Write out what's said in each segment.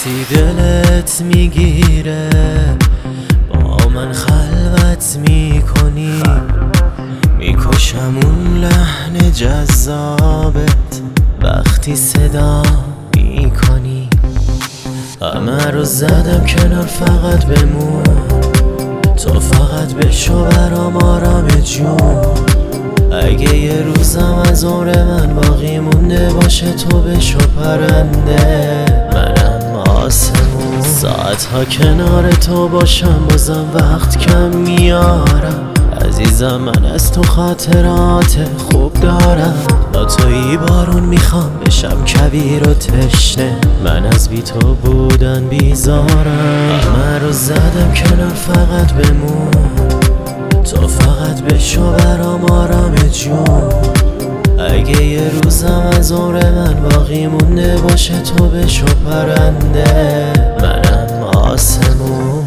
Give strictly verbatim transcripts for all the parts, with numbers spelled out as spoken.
وقتی دلت میگیره با من خلوت میکنی، میکشم اون لحن جذابت وقتی صدا میکنی. همه رو زدم کنار فقط بمون، تو فقط بشو برام آرام جون. اگه یه روزم از عمر من باقی مونده باشه تو بشو پرنده، منم آسمون. ساعتها کنار تو باشم بازم وقت کم میارم، عزیزم من از تو خاطرات خوب دارم. با تویی بارون میخوام بشم کویر و تشنه، من از بی تو بودن بیزارم. همه رو زدم کنار فقط بمون، تو فقط بشو برام آرام جون. اگه یه روزم از عمر من باقی مونده باشه تو بشو پرنده، منم آسمون.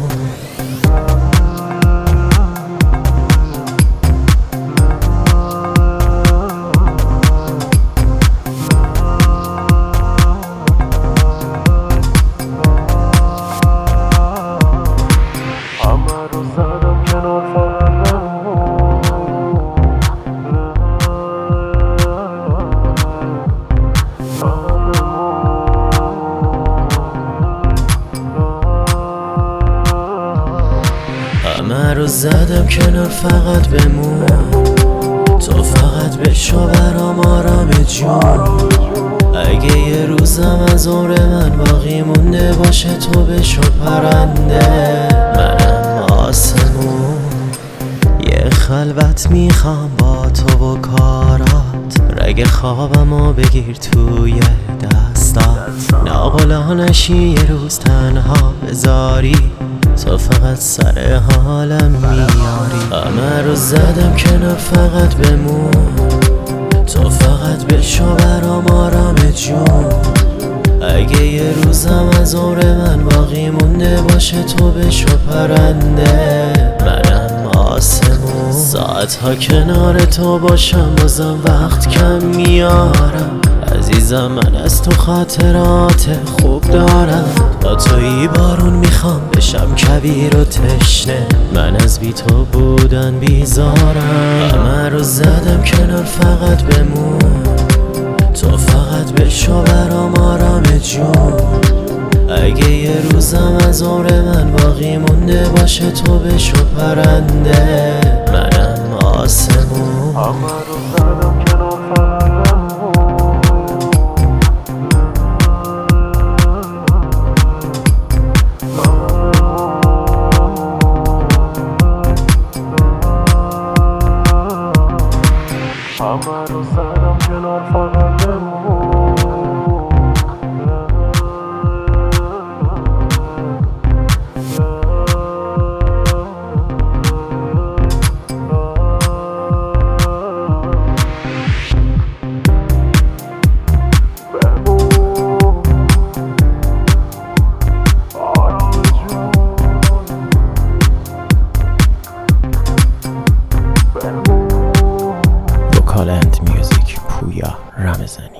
همه رو زدم کنار فقط بمون، تو فقط بشو برام آرام جون. اگه یه روزم از عمر من باقی مونده باشه تو بشو پرنده، منم آسمون. یه خلوت میخوام با تو و کارات، رگ خوابمو بگیر توی دستات. ناقلا نشی یه روز تنها بذاری، تو فقط سر حالم میاری. همه رو زدم کنار فقط بمون، تو فقط بشو برام آرام جون. اگه یه روزم از عمر من باقی مونده باشه تو بشو پرنده، منم آسمون. ساعتها کنار تو باشم بازم وقت کم میارم، عزیزم من از تو خاطرات خوب دارم. با تویی بارون میخوام بشم کویر و تشنه، من از بی تو بودن بیزارم. همه رو زدم کنار فقط بمون، تو فقط بشو برام آرام جون. اگه یه روزم از عمر من باقی مونده باشه تو بشو پرنده، منم آسمون. همه رو زدم کنار فقط همه رو زدم کنار فقط بمون. وکالند میوزیک پویا رمضانی.